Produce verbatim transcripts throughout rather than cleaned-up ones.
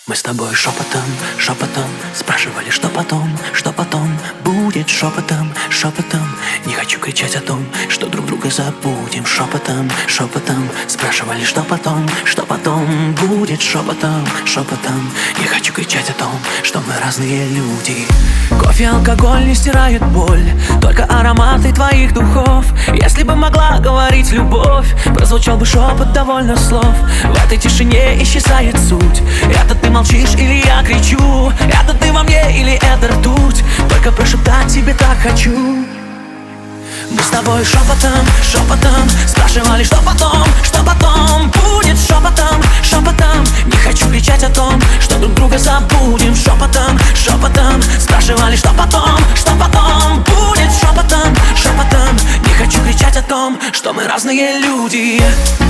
Мы с тобой шепотом, шепотом спрашивали, что потом, что потом будет шепотом, шепотом. Не хочу кричать о том, что друг друга забудем. Шепотом, шепотом спрашивали, что потом, что потом будет шепотом, шепотом. Не хочу кричать о том, что мы разные люди. Кофе, алкоголь не стирает боль, только ароматы твоих духов. Если бы могла говорить любовь, прозвучал бы шепот довольно слов. В этой тишине исчезает суть. Это ты молчишь или я кричу? Это ты во мне или это ртуть? Только прошептать тебе так хочу. Мы с тобой шепотом, шепотом спрашивали, что потом, что потом будет шепотом, шепотом. Не хочу кричать о том, что друг друга забудем. Шепотом, шепотом спрашивали, что потом, что потом будет шепотом, шепотом. Не хочу кричать о том, что мы разные люди.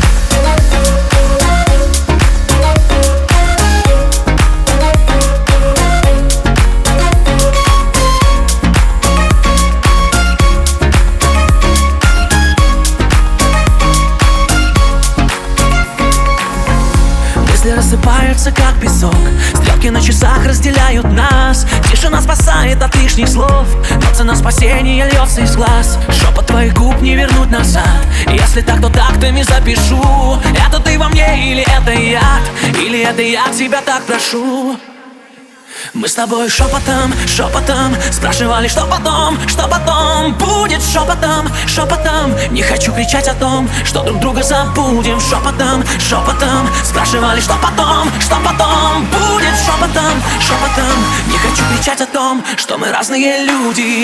Рассыпаются как песок, стрелки на часах разделяют нас. Тишина спасает от лишних слов, но цена спасения льется из глаз. Шепот твоих губ не вернуть назад. Если так, то тактами запишу. Это ты во мне или это яд? Или это я тебя так прошу? Мы с тобой шепотом, шепотом спрашивали, что потом, что потом будет шепотом, шепотом. Не хочу кричать о том, что друг друга забудем. Шепотом, шепотом спрашивали, что потом, что потом будет шепотом, шепотом. Не хочу кричать о том, что мы разные люди.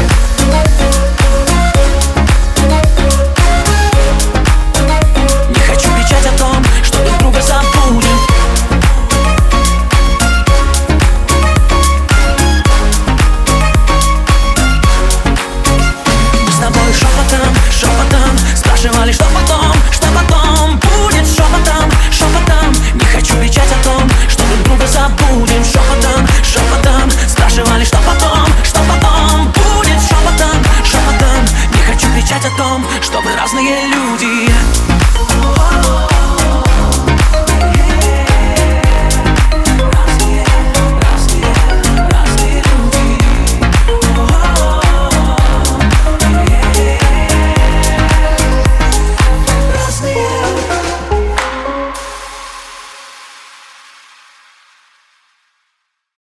Не хочу кричать о том, что друг друга забудем. Шепотом, шепотом спрашивали, что потом, что потом будет шепотом, шепотом. Не хочу кричать о том, что друг друга забудем. Шепотом, шепотом спрашивали, что потом, что потом будет шепотом, шепотом. Не хочу кричать о том, что мы разные люди.